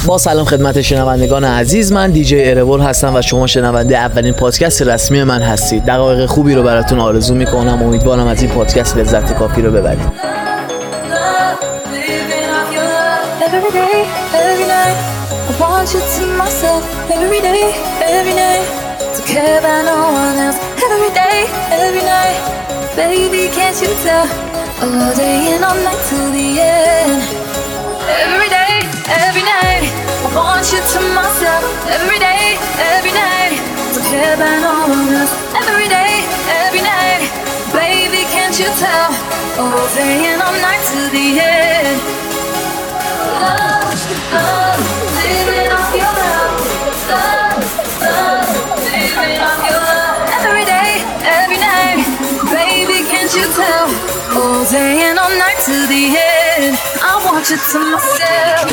با سلام خدمت شنوندگان عزیز، من دیجی ارور هستم و شما شنونده اولین پادکست رسمی من هستید. دقایق خوبی رو براتون آرزو میکنم. امیدوارم از این پادکست لذت کافی رو ببرید. Every night, I want you to myself. Every day, every night, to care about no one else. Every day, every night, baby, can't you tell? Oh, staying all night to the end. Love, love, living off your love. Love, love, living off your love. Every day, every night, baby, can't you tell? Oh, staying all night to the end. I want you to myself.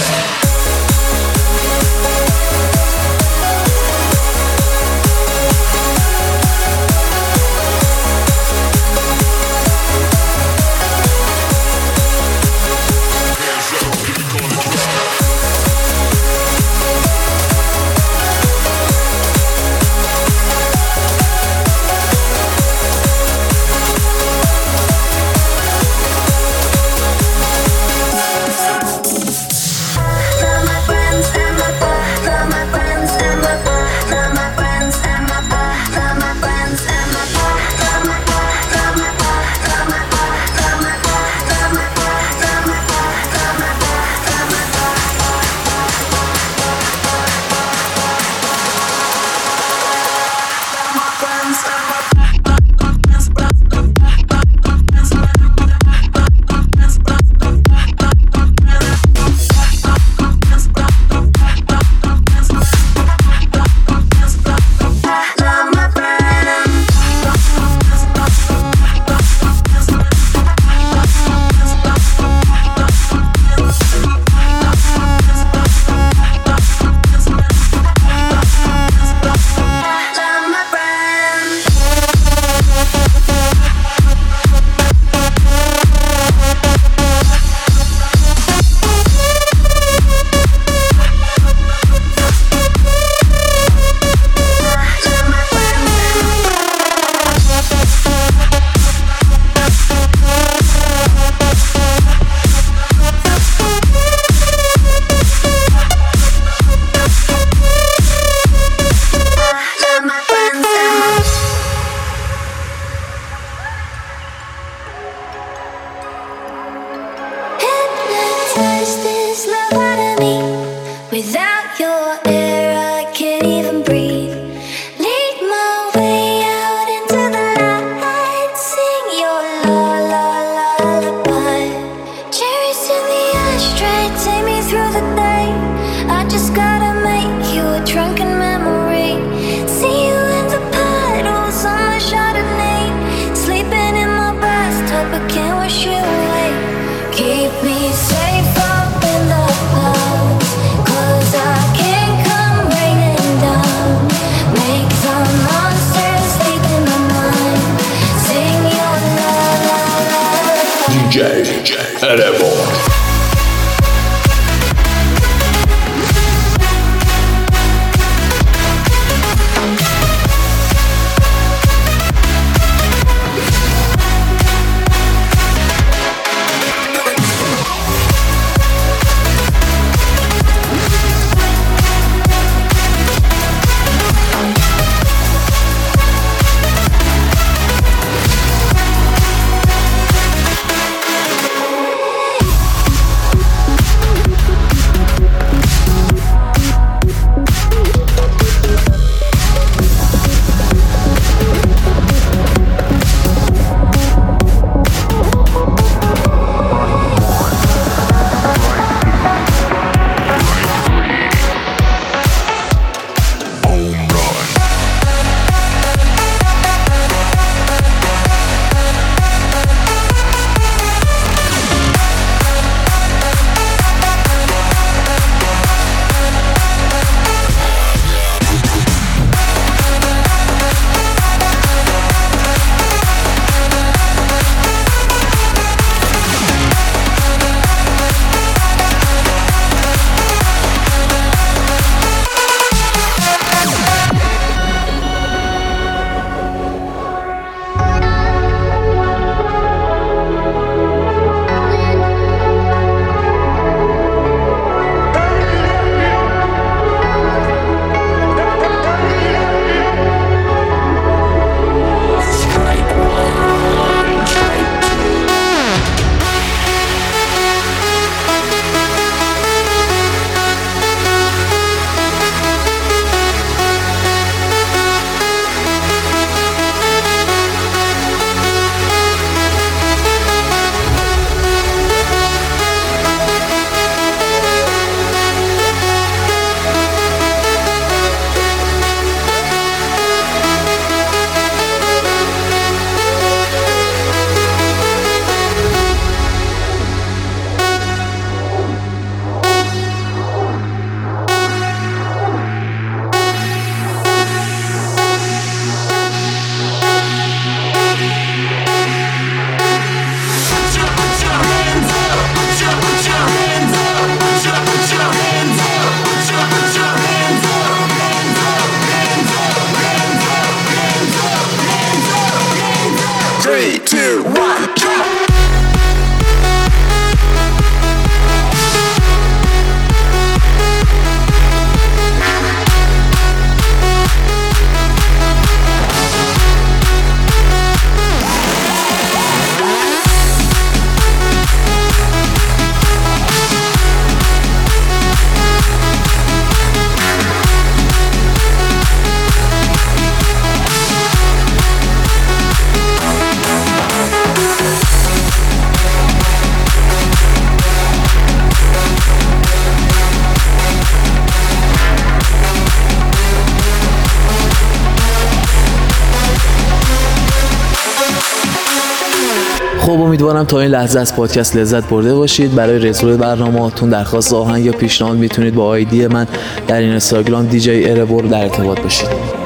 امیدوارم تا این لحظه از پادکست لذت برده باشید. برای رسول برنامه‌هاتون درخواست آهنگ یا پیشنهاد میتونید با آیدی من در اینستاگرام DJ اربور در ارتباط باشید.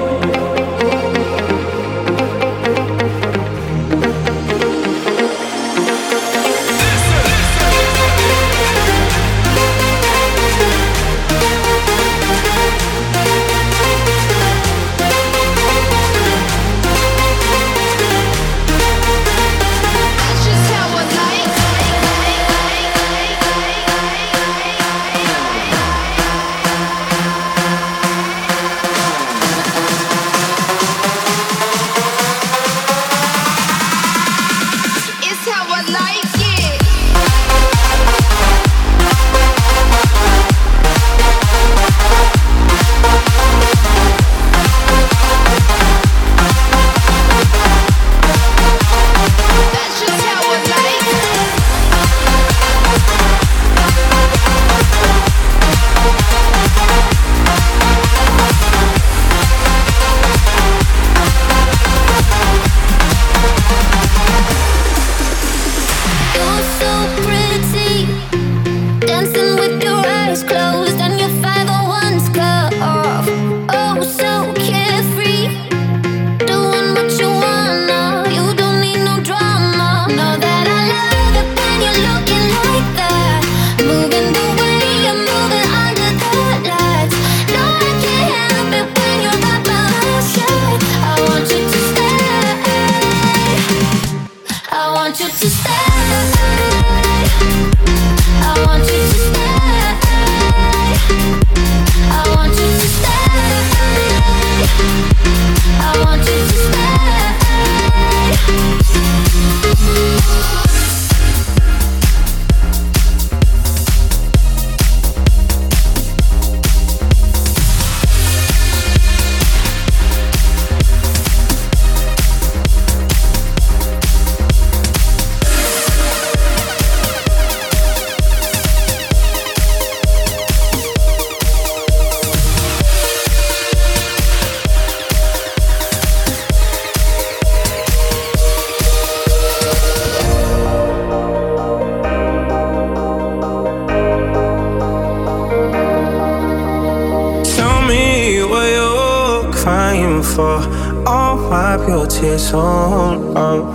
I'll wipe your tears on off.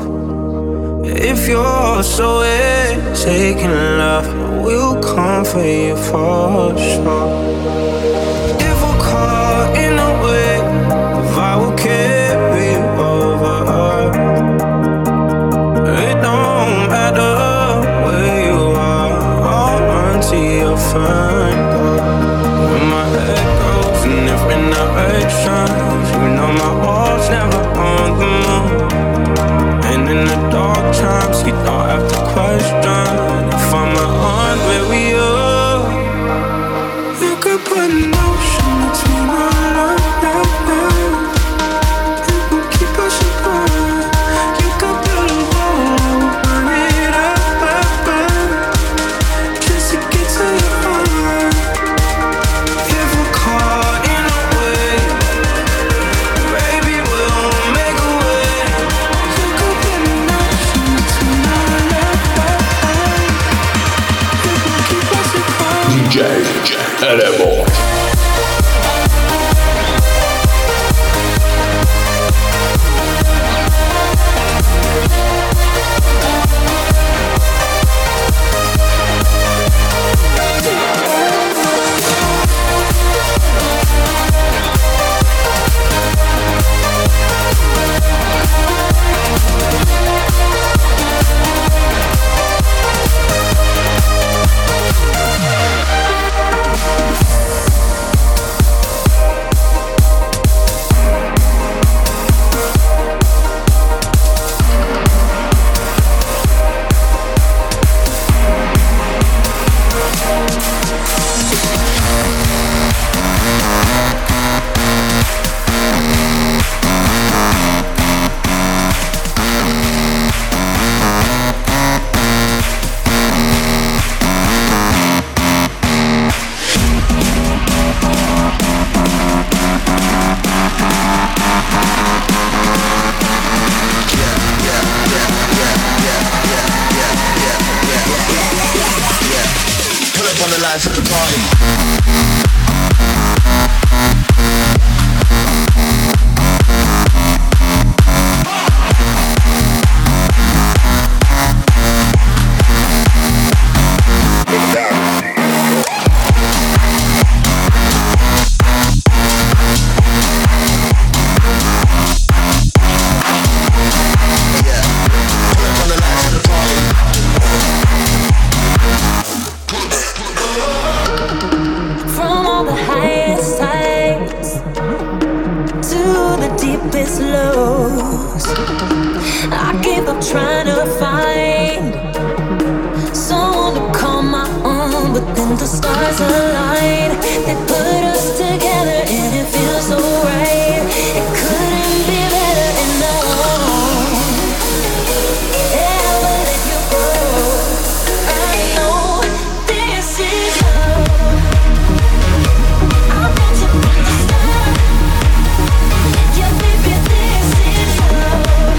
If you're so taking love, we'll come for you for sure. If we're caught in a wave, I will carry you over. It don't matter where you are, I'll run to your front door. When my head goes in different directions, you know my heart's never on the moon. And in the dark times, you don't have to question if I'm on where we are. You could put an ocean between our love. It will keep us apart. You could build a wall, burn it up, just to get to your heart. If we're caught in a wave, baby, we'll make a way. You could put an ocean between our love. It will keep us apart. DJ Rebel. lights at the party. Trying to find someone to call my own, but then the stars align. They put us together and it feels so right. It couldn't be better, and I won't ever let you go. I know this is love. I want you from the start. Yeah, baby, this is love.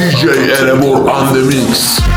DJ Erebor on the mix.